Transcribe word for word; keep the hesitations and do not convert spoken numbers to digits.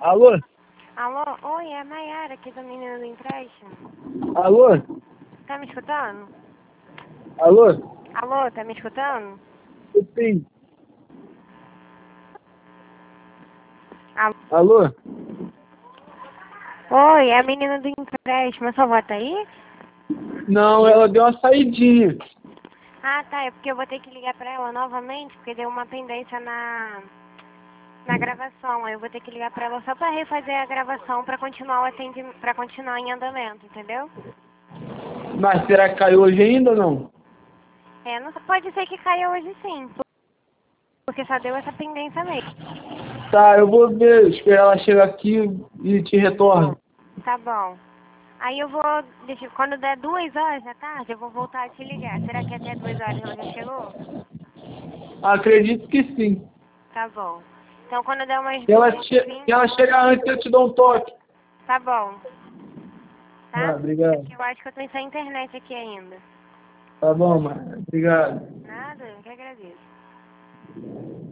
Alô? Alô? Oi, é a Mayara aqui da menina do empréstimo. Alô? Tá me escutando? Alô? Alô, tá me escutando? Sim. Alô? Alô? Oi, é a menina do empréstimo. A sua avó tá aí? Não, ela deu uma saidinha. Ah, tá. É porque eu vou ter que ligar pra ela novamente, porque deu uma pendência na, na gravação. Aí eu vou ter que ligar pra ela só pra refazer a gravação pra continuar o atendimento, pra continuar em andamento, entendeu? Mas será que caiu hoje ainda ou não? É, não, pode ser que caia hoje sim, porque só deu essa pendência mesmo. Tá, eu vou ver, esperar ela chegar aqui e te retorno. Tá bom. Aí eu vou, deixa, quando der duas horas da tarde, eu vou voltar a te ligar. Será que até duas horas ela já chegou? Acredito que sim. Tá bom. Então quando der umas Se ela, duas e che vinte, se ela chegar antes, eu te dou um toque. tá bom. Ah, Tá? É obrigado. que eu acho que eu tô sem internet aqui ainda. Tá bom, mano. Obrigado. Nada, eu que agradeço.